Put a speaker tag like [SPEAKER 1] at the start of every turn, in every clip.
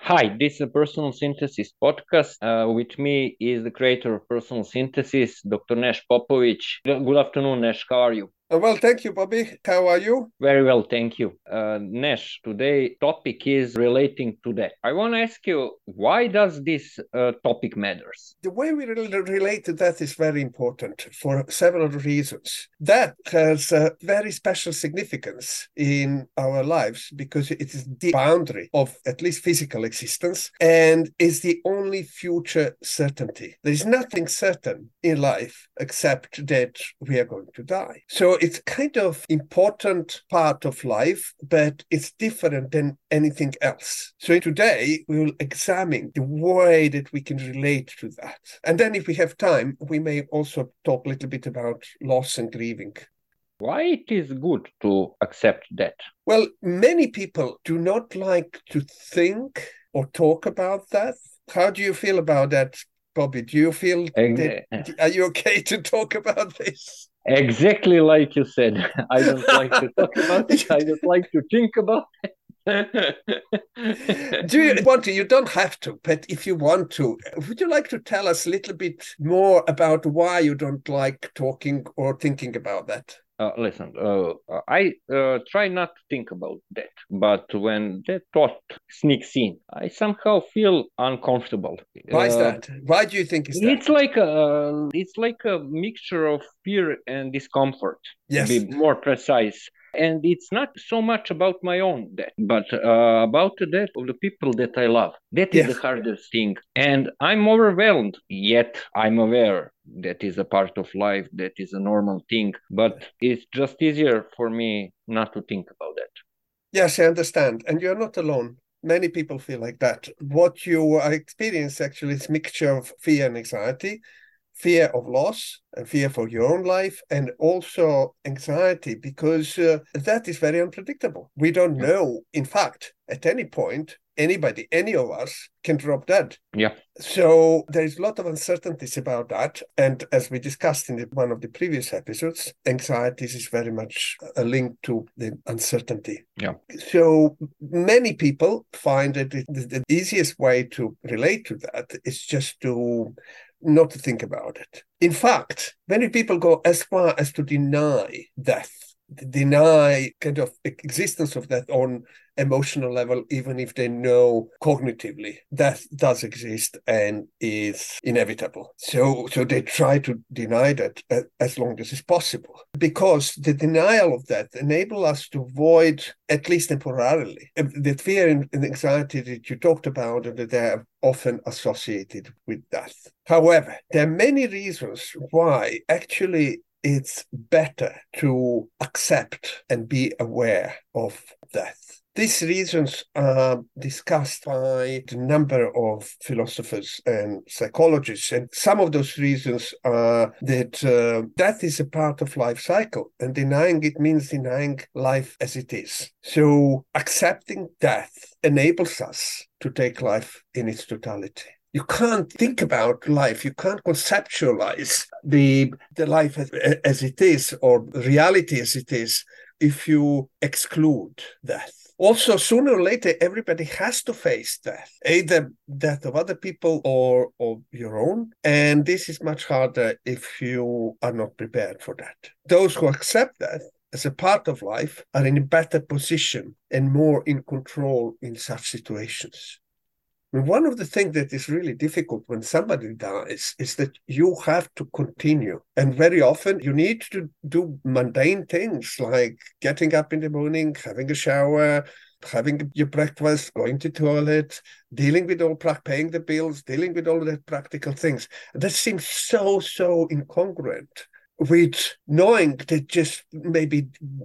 [SPEAKER 1] Hi, this is a Personal Synthesis podcast. With me is the creator of Personal Synthesis, Dr. Nesh Popovic. Good afternoon, Nesh. How are you?
[SPEAKER 2] Well, thank you, Bobby. How are you?
[SPEAKER 1] Very well, thank you. Nesh, today topic is relating to that. I want to ask you, why does this topic matters?
[SPEAKER 2] The way we relate to that is very important for several reasons. That has a very special significance in our lives because it is the boundary of at least physical existence and is the only future certainty. There is nothing certain in life except that we are going to die. So it's kind of important part of life, but it's different than anything else. So today we will examine the way that we can relate to that. And then if we have time, we may also talk a little bit about loss and grieving.
[SPEAKER 1] Why it is good to accept that?
[SPEAKER 2] Well, many people do not like to think or talk about that. How do you feel about that, Bobby? Do you feel that, are you okay to talk about this?
[SPEAKER 1] Exactly like you said. I don't like to talk about it. I don't like to think about it.
[SPEAKER 2] Do you want to? You don't have to, but if you want to, would you like to tell us a little bit more about why you don't like talking or thinking about that?
[SPEAKER 1] Listen, I try not to think about that, but when that thought sneaks in, I somehow feel uncomfortable.
[SPEAKER 2] Why is that? Why do you think is that?
[SPEAKER 1] It's like a mixture of fear and discomfort, to be
[SPEAKER 2] Yes.
[SPEAKER 1] more precise. And it's not so much about my own death, but about the death of the people that I love. That is the
[SPEAKER 2] Yes.
[SPEAKER 1] hardest thing. And I'm overwhelmed, yet I'm aware that is a part of life, that is a normal thing. But it's just easier for me not to think about that.
[SPEAKER 2] Yes, I understand. And you're not alone. Many people feel like that. What you are experiencing actually is a mixture of fear and anxiety, fear of loss, and fear for your own life, and also anxiety because that is very unpredictable. We don't
[SPEAKER 1] Yeah.
[SPEAKER 2] know, in fact, at any point, anybody, any of us can drop dead.
[SPEAKER 1] Yeah.
[SPEAKER 2] So there is a lot of uncertainties about that. And as we discussed in one of the previous episodes, anxiety is very much a link to the uncertainty.
[SPEAKER 1] Yeah.
[SPEAKER 2] So many people find that the easiest way to relate to that is just to not to think about it. In fact, many people go as far as to deny death, deny kind of existence of death on emotional level, even if they know cognitively death does exist and is inevitable. So they try to deny that as long as is possible, because the denial of that enable us to avoid, at least temporarily, the fear and anxiety that you talked about and that they are often associated with death. However, there are many reasons why actually it's better to accept and be aware of death. These reasons are discussed by a number of philosophers and psychologists. And some of those reasons are that death is a part of life cycle, and denying it means denying life as it is. So accepting death enables us to take life in its totality. You can't think about life. You can't conceptualize the life as it is or reality as it is if you exclude death. Also, sooner or later, everybody has to face death, either death of other people or of your own. And this is much harder if you are not prepared for that. Those who accept death as a part of life are in a better position and more in control in such situations. One of the things that is really difficult when somebody dies is that you have to continue. And very often you need to do mundane things like getting up in the morning, having a shower, having your breakfast, going to the toilet, dealing with paying the bills, dealing with all the practical things. That seems so incongruent with knowing that just maybe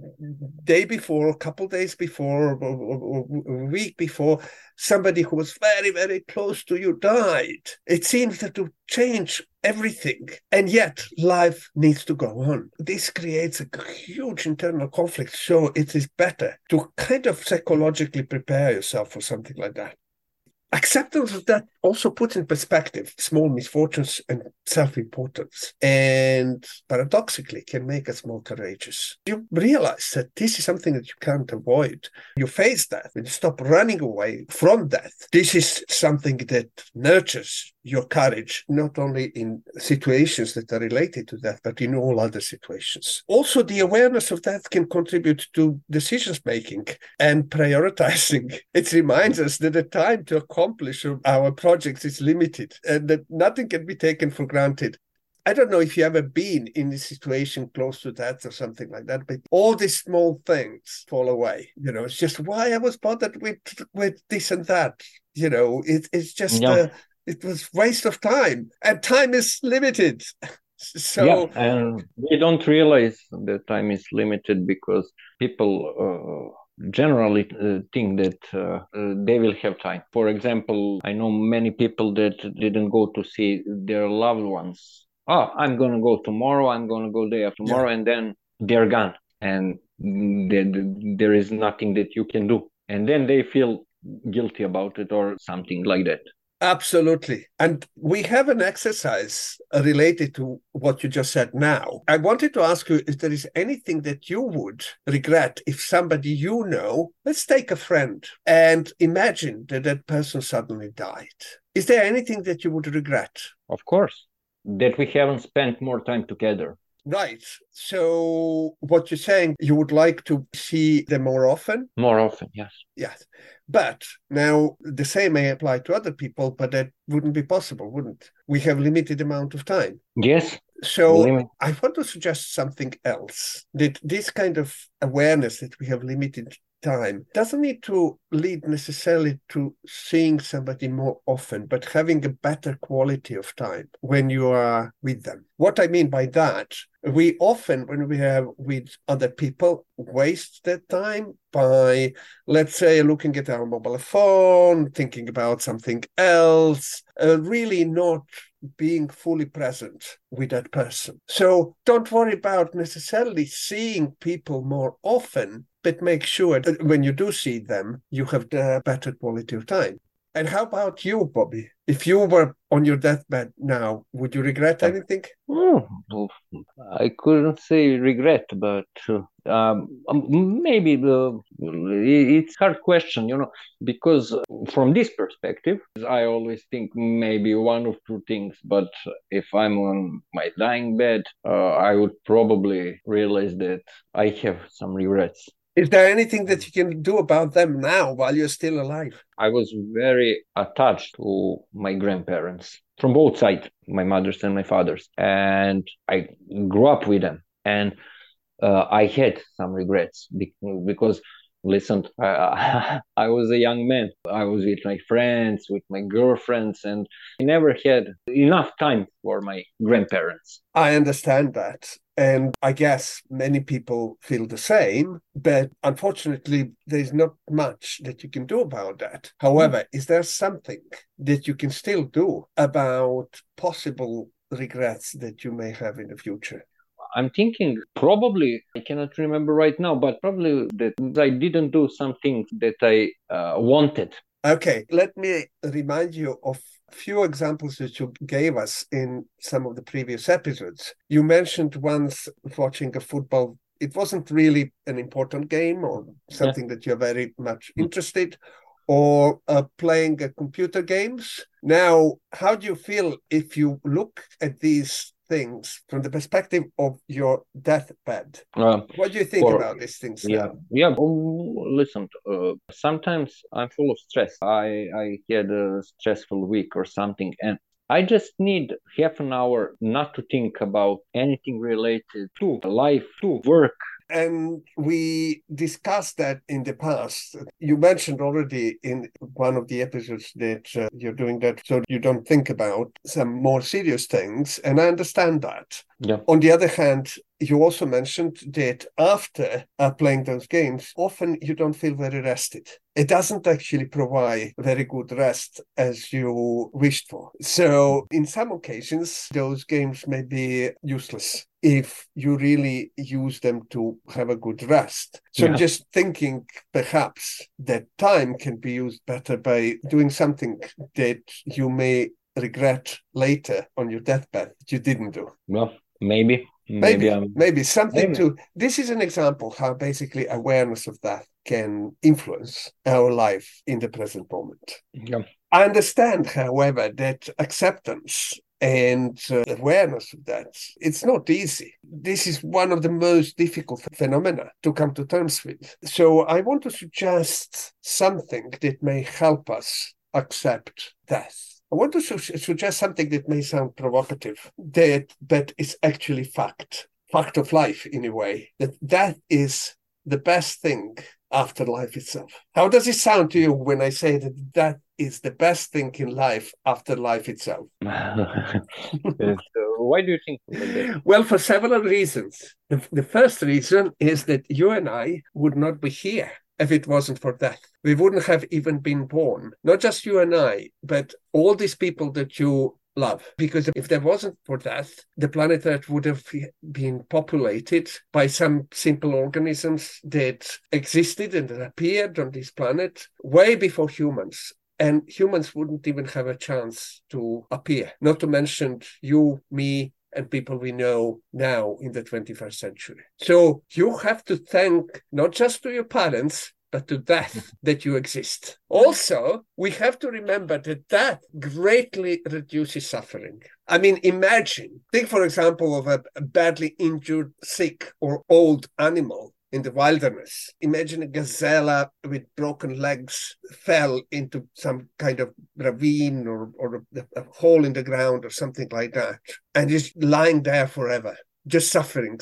[SPEAKER 2] day before, a couple days before, or a week before, somebody who was very close to you died. It seems that to change everything, and yet life needs to go on. This creates a huge internal conflict. So it is better to kind of psychologically prepare yourself for something like that. acceptance of that also puts in perspective small misfortunes and self-importance, and paradoxically can make us more courageous. You realize that this is something that you can't avoid. You face death and you stop running away from death. This is something that nurtures your courage, not only in situations that are related to death, but in all other situations. Also, the awareness of death can contribute to decisions making and prioritizing. It reminds us that the time to accomplish our projects is limited and that nothing can be taken for granted. I don't know if you've ever been in a situation close to death or something like that, but all these small things fall away. It's just why I was bothered with this and that. It's just it was waste of time, and time is limited. So
[SPEAKER 1] and we don't realize that time is limited because people generally think that they will have time. For example, I know many people that didn't go to see their loved ones. Oh, I'm going to go tomorrow, I'm going to go day after tomorrow, and then they're gone. And there is nothing that you can do. And then they feel guilty about it or something like that.
[SPEAKER 2] Absolutely. And we have an exercise related to what you just said now. I wanted to ask you if there is anything that you would regret if somebody let's take a friend, and imagine that that person suddenly died. Is there anything that you would regret?
[SPEAKER 1] Of course, that we haven't spent more time together.
[SPEAKER 2] Right. So what you're saying, you would like to see them more often?
[SPEAKER 1] More often, yes.
[SPEAKER 2] Yes. But now the same may apply to other people, but that wouldn't be possible, wouldn't? We have limited amount of time.
[SPEAKER 1] Yes.
[SPEAKER 2] So I want to suggest something else, that this kind of awareness that we have limited time doesn't need to lead necessarily to seeing somebody more often, but having a better quality of time when you are with them. What I mean by that, we often, when we are with other people, waste that time by, let's say, looking at our mobile phone, thinking about something else, really not being fully present with that person. So don't worry about necessarily seeing people more often, but make sure that when you do see them, you have the better quality of time. And how about you, Bobby? If you were on your deathbed now, would you regret anything?
[SPEAKER 1] I couldn't say regret, but maybe it's a hard question, because from this perspective, I always think maybe one of two things. But if I'm on my dying bed, I would probably realize that I have some regrets.
[SPEAKER 2] Is there anything that you can do about them now while you're still alive?
[SPEAKER 1] I was very attached to my grandparents from both sides, my mother's and my father's. And I grew up with them. And I had some regrets because, listen, I was a young man. I was with my friends, with my girlfriends, and I never had enough time for my grandparents.
[SPEAKER 2] I understand that. And I guess many people feel the same, but unfortunately, there's not much that you can do about that. However, is there something that you can still do about possible regrets that you may have in the future?
[SPEAKER 1] I'm thinking probably, I cannot remember right now, but probably that I didn't do some things that I wanted.
[SPEAKER 2] Okay, let me remind you of few examples that you gave us in some of the previous episodes. You mentioned once watching a football. It wasn't really an important game or something that you're very much interested, or playing computer games. Now, how do you feel if you look at these things from the perspective of your deathbed? What do you think about these things now?
[SPEAKER 1] Listen, sometimes I'm full of stress. I had a stressful week or something, and I just need half an hour not to think about anything related to life, to work.
[SPEAKER 2] And we discussed that in the past. You mentioned already in one of the episodes that you're doing that so you don't think about some more serious things, and I understand that.
[SPEAKER 1] Yeah.
[SPEAKER 2] On the other hand, you also mentioned that after playing those games, often you don't feel very rested. It doesn't actually provide very good rest as you wished for. So in some occasions, those games may be useless. if you really use them to have a good rest. So I'm just thinking perhaps that time can be used better by doing something that you may regret later on your deathbed that you didn't do.
[SPEAKER 1] Well, maybe
[SPEAKER 2] something to. This is an example how basically awareness of that can influence our life in the present moment.
[SPEAKER 1] Yeah.
[SPEAKER 2] I understand, however, that acceptance and awareness of that, it's not easy. This is one of the most difficult phenomena to come to terms with. So I want to suggest something that may help us accept death. I want to suggest something that may sound provocative, but it's actually fact of life in a way, that is the best thing after life itself. How does it sound to you when I say that is the best thing in life after life itself?
[SPEAKER 1] So why do you think like that?
[SPEAKER 2] Well, for several reasons. The first reason is that you and I would not be here if it wasn't for death. We wouldn't have even been born. Not just you and I, but all these people that you love. Because if there wasn't for death, the planet Earth would have been populated by some simple organisms that existed and that appeared on this planet way before humans. And humans wouldn't even have a chance to appear, not to mention you, me, and people we know now in the 21st century. So you have to thank not just to your parents, but to death that you exist. Also, we have to remember that death greatly reduces suffering. I mean, think, for example, of a badly injured, sick, or old animal in the wilderness. Imagine a gazelle with broken legs fell into some kind of ravine or a hole in the ground or something like that, and is lying there forever, just suffering.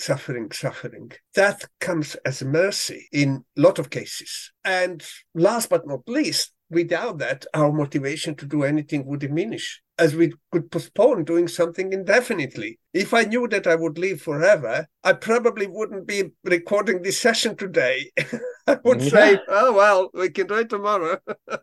[SPEAKER 2] That comes as a mercy in a lot of cases. And last but not least, without that, our motivation to do anything would diminish, as we could postpone doing something indefinitely. If I knew that I would live forever, I probably wouldn't be recording this session today. I would say, oh, well, we can do it tomorrow.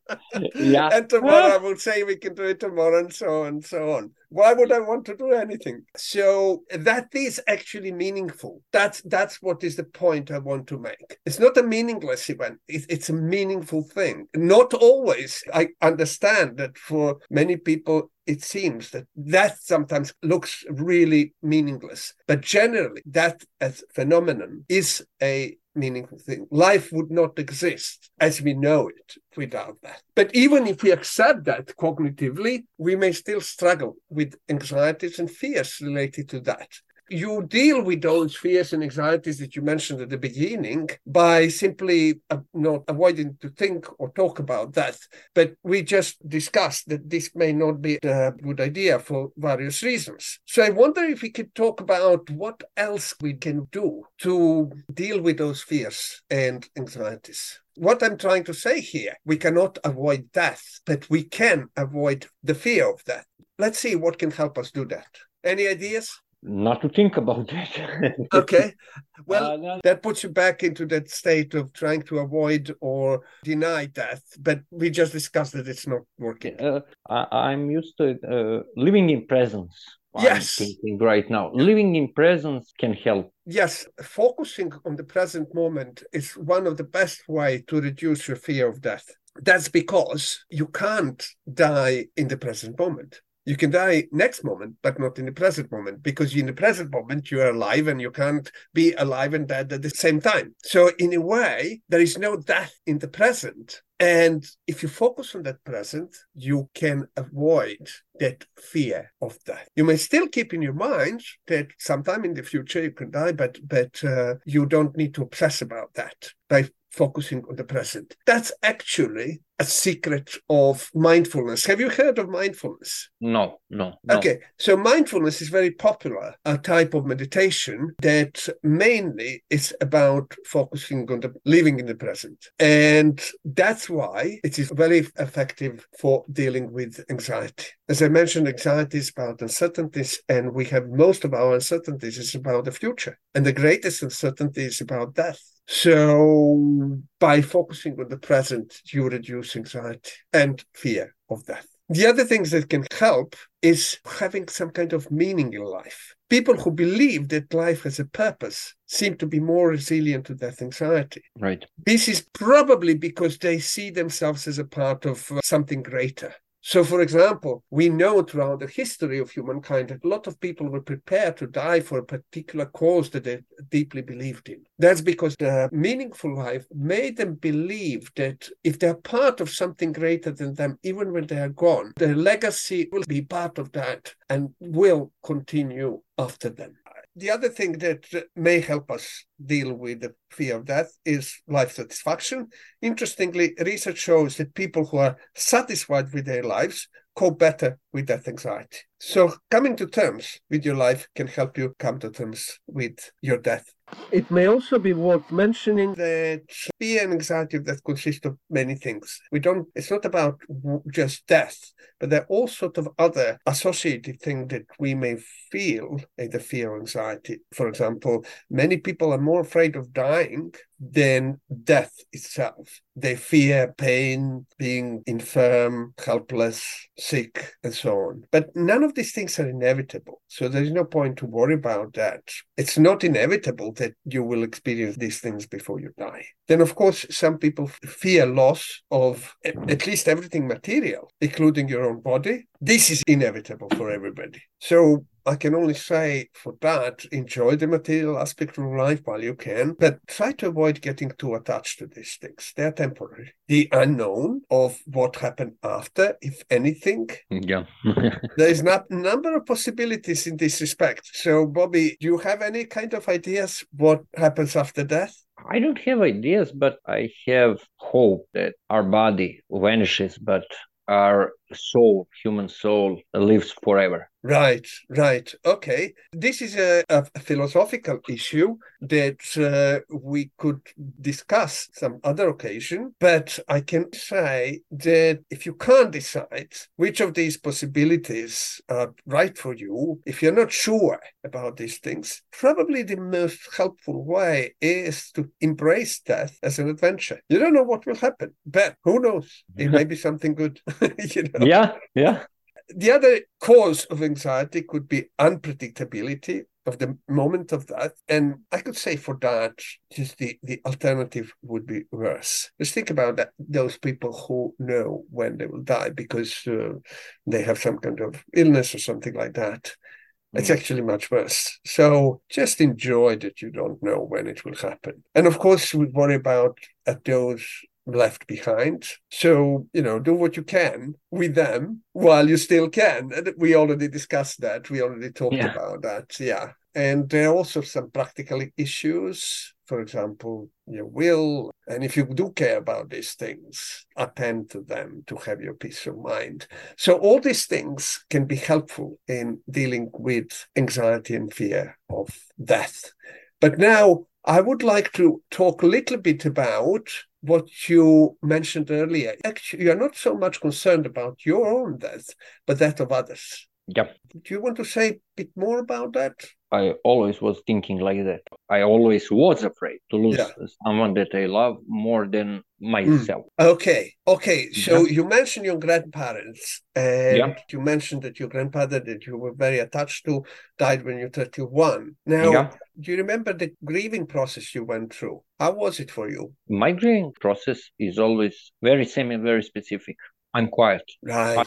[SPEAKER 2] And tomorrow I would say we can do it tomorrow, and so on and so on. Why would I want to do anything? So that is actually meaningful. That's what is the point I want to make. It's not a meaningless event. It's a meaningful thing. Not always. I understand that for many people, it seems that sometimes looks really meaningless. But generally, that as a phenomenon is a meaningful thing. Life would not exist as we know it without that. But even if we accept that cognitively, we may still struggle with anxieties and fears related to that. You deal with those fears and anxieties that you mentioned at the beginning by simply not avoiding to think or talk about that. But we just discussed that this may not be a good idea for various reasons. So I wonder if we could talk about what else we can do to deal with those fears and anxieties. What I'm trying to say here, we cannot avoid death, but we can avoid the fear of death. Let's see what can help us do that. Any ideas?
[SPEAKER 1] Not to think about that.
[SPEAKER 2] Okay. Well, that puts you back into that state of trying to avoid or deny death. But we just discussed that it's not working.
[SPEAKER 1] I'm used to living in presence.
[SPEAKER 2] Yes.
[SPEAKER 1] I'm thinking right now. Living in presence can help.
[SPEAKER 2] Yes. Focusing on the present moment is one of the best ways to reduce your fear of death. That's because you can't die in the present moment. You can die next moment, but not in the present moment, because in the present moment, you are alive and you can't be alive and dead at the same time. So in a way, there is no death in the present. And if you focus on that present, you can avoid that fear of death. You may still keep in your mind that sometime in the future you can die, but you don't need to obsess about that by focusing on the present. That's actually a secret of mindfulness. Have you heard of mindfulness?
[SPEAKER 1] No.
[SPEAKER 2] Okay, so mindfulness is very popular, a type of meditation that mainly is about focusing on living in the present. And that's why it is very effective for dealing with anxiety. As I mentioned, anxiety is about uncertainties, and we have most of our uncertainties is about the future. And the greatest uncertainty is about death. So by focusing on the present, you reduce anxiety and fear of death. The other things that can help is having some kind of meaning in life. People who believe that life has a purpose seem to be more resilient to death anxiety.
[SPEAKER 1] Right.
[SPEAKER 2] This is probably because they see themselves as a part of something greater. So, for example, we know throughout the history of humankind that a lot of people were prepared to die for a particular cause that they deeply believed in. That's because the meaningful life made them believe that if they're part of something greater than them, even when they are gone, their legacy will be part of that and will continue after them. The other thing that may help us deal with the fear of death is life satisfaction. Interestingly, research shows that people who are satisfied with their lives cope better with death anxiety. So coming to terms with your life can help you come to terms with your death. It may also be worth mentioning that fear and anxiety of death consist of many things. It's not about just death, but there are all sorts of other associated things that we may feel in the fear or anxiety. For example, many people are more afraid of dying than death itself. They fear pain, being infirm, helpless, sick, and so on. But none of these things are inevitable. So there's no point to worry about that. It's not inevitable that you will experience these things before you die. Then, of course, some people fear loss of at least everything material, including your own body. This is inevitable for everybody. So I can only say for that, enjoy the material aspect of life while you can, but try to avoid getting too attached to these things. They're temporary. The unknown of what happened after, if anything.
[SPEAKER 1] Yeah.
[SPEAKER 2] There is a number of possibilities in this respect. So, Bobby, do you have any kind of ideas what happens after death?
[SPEAKER 1] I don't have ideas, but I have hope that our body vanishes, but our soul, human soul, lives forever.
[SPEAKER 2] Right. Okay. This is a philosophical issue that we could discuss some other occasion, but I can say that if you can't decide which of these possibilities are right for you, if you're not sure about these things, probably the most helpful way is to embrace death as an adventure. You don't know what will happen, but who knows? It may be something good.
[SPEAKER 1] Yeah.
[SPEAKER 2] The other cause of anxiety could be unpredictability of the moment of death. And I could say for that, just the alternative would be worse. Just think about that, those people who know when they will die because they have some kind of illness or something like that. It's actually much worse. So just enjoy that you don't know when it will happen. And of course, we worry about those left behind. So, do what you can with them while you still can. And we already discussed that. We already talked about that. Yeah. And there are also some practical issues. For example, your will. And if you do care about these things, attend to them to have your peace of mind. So all these things can be helpful in dealing with anxiety and fear of death. But now I would like to talk a little bit about what you mentioned earlier. Actually, you're not so much concerned about your own death, but that of others.
[SPEAKER 1] Yeah.
[SPEAKER 2] Do you want to say a bit more about that?
[SPEAKER 1] I always was thinking like that. I always was afraid to lose someone that I love more than myself.
[SPEAKER 2] Okay. So you mentioned your grandparents, and you mentioned that your grandfather that you were very attached to died when you were 31. Now, do you remember the grieving process you went through? How was it for you?
[SPEAKER 1] My grieving process is always very same and very specific. I'm quiet.
[SPEAKER 2] Right.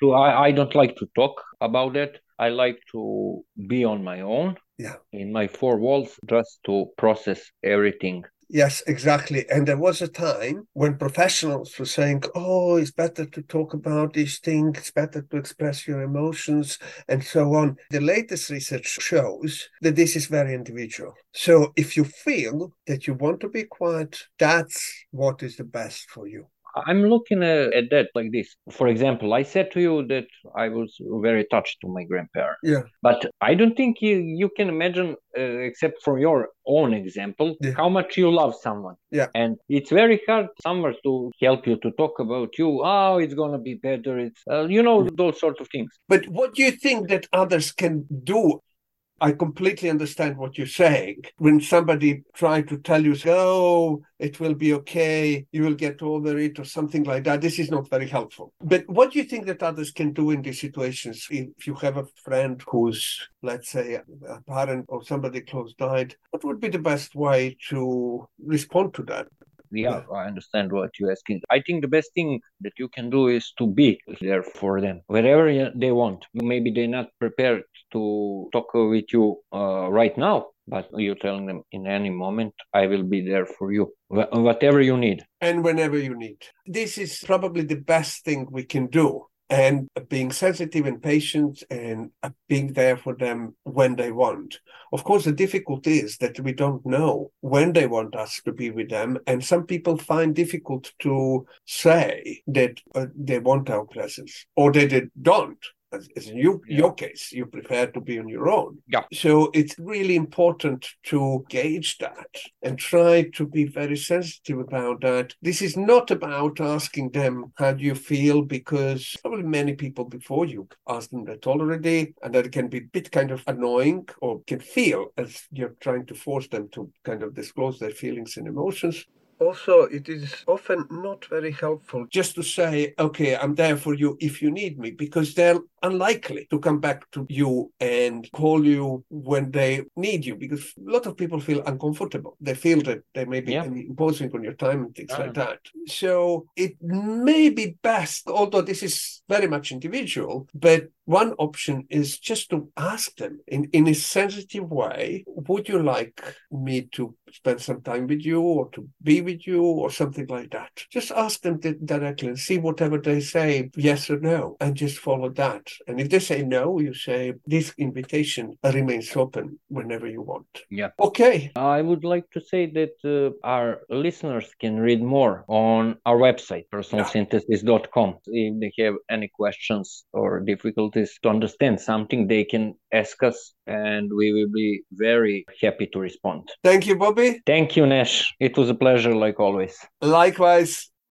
[SPEAKER 1] I don't like to talk about it. I like to be on my own, in my four walls, just to process everything.
[SPEAKER 2] Yes, exactly. And there was a time when professionals were saying, oh, it's better to talk about these things, it's better to express your emotions, and so on. The latest research shows that this is very individual. So if you feel that you want to be quiet, that's what is the best for you.
[SPEAKER 1] I'm looking at that like this. For example, I said to you that I was very attached to my grandparents.
[SPEAKER 2] Yeah.
[SPEAKER 1] But I don't think you can imagine, except from your own example, how much you love someone.
[SPEAKER 2] Yeah.
[SPEAKER 1] And it's very hard someone to help you to talk about you. Oh, it's going to be better. It's, those sort of things.
[SPEAKER 2] But what do you think that others can do? I completely understand what you're saying. When somebody tries to tell you, oh, it will be okay, you will get over it, or something like that, this is not very helpful. But what do you think that others can do in these situations? If you have a friend who's, let's say, a parent or somebody close died, what would be the best way to respond to that?
[SPEAKER 1] Yeah, I understand what you're asking. I think the best thing that you can do is to be there for them wherever they want. Maybe they're not prepared to talk with you right now, but you're telling them in any moment, I will be there for you, whatever you need.
[SPEAKER 2] And whenever you need. This is probably the best thing we can do. And being sensitive and patient and being there for them when they want. Of course, the difficulty is that we don't know when they want us to be with them. And some people find difficult to say that they want our presence or that they don't. As in your case, you prefer to be on your own.
[SPEAKER 1] Yeah.
[SPEAKER 2] So it's really important to gauge that and try to be very sensitive about that. This is not about asking them, how do you feel? Because probably many people before you asked them that already, and that can be a bit kind of annoying or can feel as you're trying to force them to kind of disclose their feelings and emotions. Also, it is often not very helpful just to say, okay, I'm there for you if you need me, because they're unlikely to come back to you and call you when they need you, because a lot of people feel uncomfortable. They feel that they may be imposing on your time and things like that. So it may be best, although this is very much individual, but one option is just to ask them in a sensitive way, would you like me to spend some time with you or to be with you or something like that? Just ask them directly and see whatever they say, yes or no, and just follow that. And if they say no, you say, this invitation remains open whenever you want.
[SPEAKER 1] Yeah.
[SPEAKER 2] Okay.
[SPEAKER 1] I would like to say that our listeners can read more on our website, personalsynthesis.com. If they have any questions or difficulties to understand something, they can ask us and we will be very happy to respond.
[SPEAKER 2] Thank you, Bobby.
[SPEAKER 1] Thank you, Nesh. It was a pleasure like always.
[SPEAKER 2] Likewise.